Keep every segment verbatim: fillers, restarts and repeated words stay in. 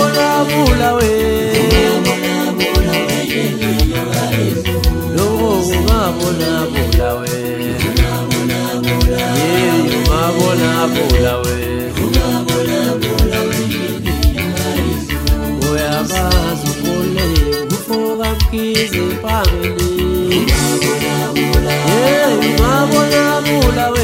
ungabonabula we lo ungabonabula we yeah ungabonabula we uyabazi ukule ufoka mkhize phambili yeah ungabonabula we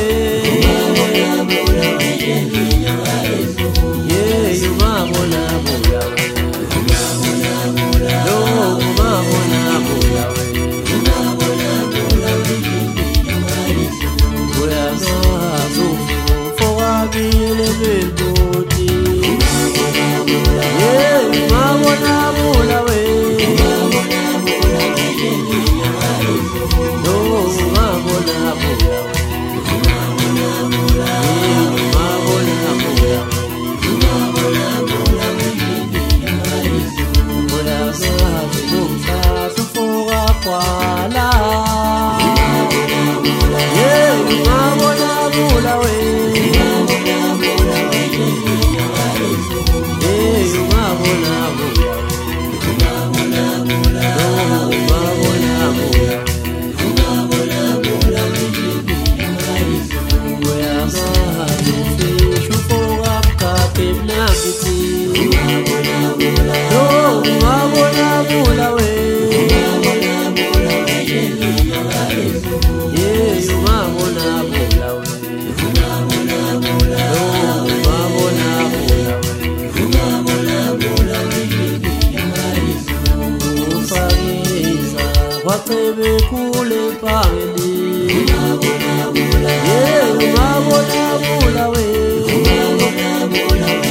Waqebe kule phambili ungabonabula yeah ungabonabula we ungabonabula we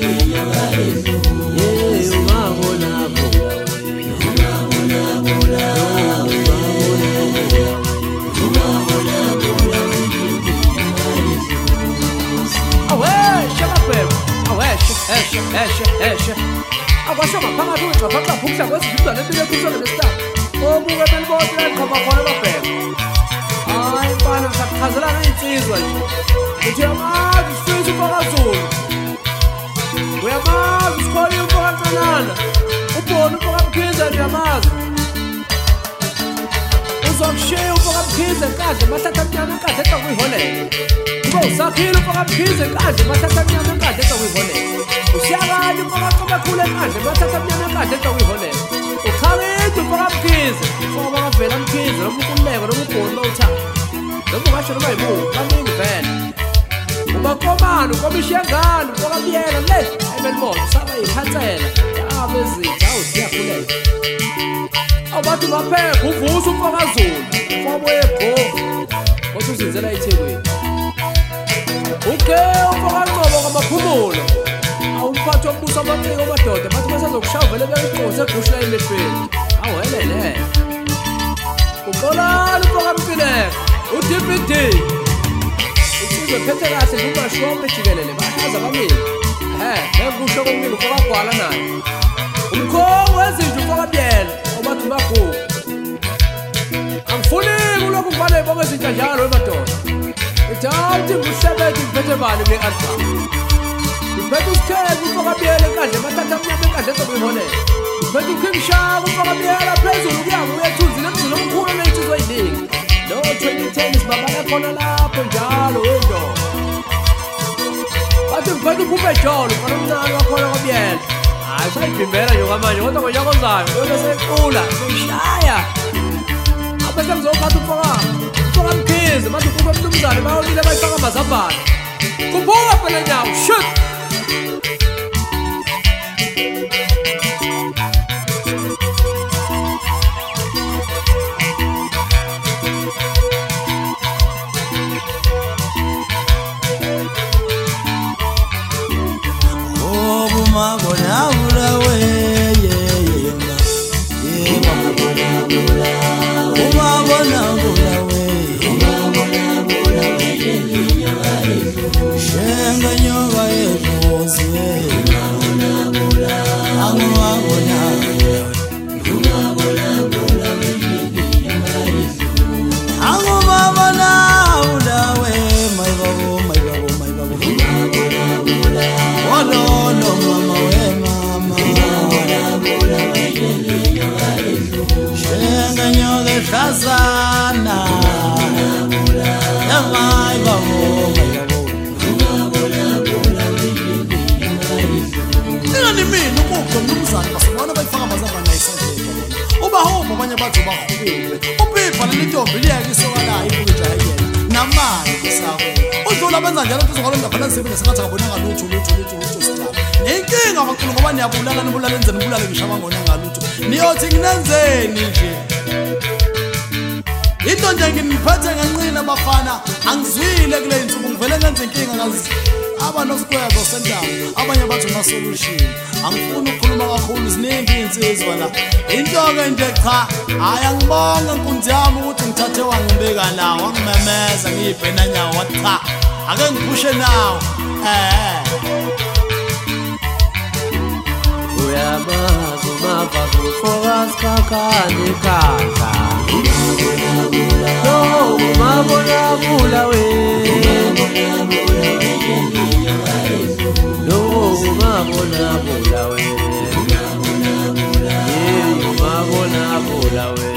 yeah ungabonabula we ungabonabula ungabonabula awe shabapem awe eshe eshe eshe akwasho ngaphakathi ucaphaca phukla kwesizibane empilo kusona lesithathu obuke belibona laqhaba khona babheka hayi bana ngisachazelana insizwa nje uthi yamazi sifisa uFakazulu uyamazi usikhole uFakakanana ubona uFakamkhize nje yamazi uzokushiya uFakamkhize enkandla emathatha mnyama enkandla eca kuyiholela ube usaphile uFakamkhize enkandla emathatha mnyama enkandla eca kuyiholela usiyakanye uFakaqobekhulu enkandla emathatha mnyama enkandla eca kuyiholela ukhangile uFakamkhize ngoba ngavela Mkhize noma ukululeko noma ubhoni bawuthanda noma ungasho noma yibuka baningi vele uba komani ukomisha ngani uFakabiyela le emelimoto saba yikhansela yabe zitha awusiyakulela awubathi ungaphepha uvusa uFakazulu ufaboye ebhovu kodwa uzinzela eThekwini uke uFakaqobo kwamaphumulo awumphathi wombuso abamciko amadoda bathi basazokushaya vele beyiqose egusha emehlweni awelele uqolani uFakamkhize uD P D isizwe phethe kahle ngumashome jikelele bayaza abamini eh bekusho komini uFakagwala naye umkhongo wezinto uFakabiyela obathi bagugu angifuni kulokhu kufanele bonke izinto njalo emadoda idawuthi ngusebenzise ngiphethe bani kwi-album ngiphethe usikheke uFakabiyela enkandla emathatha mnyama enkandla eca kuyiholela ngiphethe uKing Shaka uFakabiyela phezulu kuyabe uyethunzile emzini omkhulu oney'nsizwa ey'ningi no twenty ten sibabala khona lapho njalo wendoda bathi ngiphethe uPhupe Jolo ufana omncane wakhona kwaBiyela hayi sayibhimbela nje kwamanje kodwa ngonyaka ozayo yona seyiqula seyishaya abese ngizophatha uFakamkhize bathi uPhupe mnumzane bayolile bayifaka amazambane kubuka phela nyawo shit ungabonabula we ungabonabula we shenga nyoka yevuzi ungabonabula ungabonabula we my babo my babo my babo oh no no mama we mama Yini ukuphi umnumzane basibona bayifaka amazamba nayisendlela bona. Uba homa abanye bathi bahubule. Uphipha leli ntombi liyeke isoka la ibuke nje ayiyena. Namanje kusako. Udlula benza njalo kuzokho ngaphana ngisebenza sengathi akabonanga lutho lutho lutho lutho sithatha. Inkinga kakhulu ngoba niyabulala nibulala enzeni nibulale ngisho abangona ngalutho. Niyothi nginenzeni nje. Into nje nginiphethe nganqina bafana angizwile kule insuku ngivele ngenze inkinga ngazi aba nosikwebo sendawo abanye bathi una solution angifuni ukukhuluma kakhulu ziningi insizwa la into ke nje cha hayi angibonga inkunzi yami ukuthi ngithathe wangibeka la wangimemeza ngiyibhena nyawo wathi cha ake ngiphushe nawo eh Uyamazi umava focus kakani kaza No umabona bula we No umabona bula we Yeah umabona bula we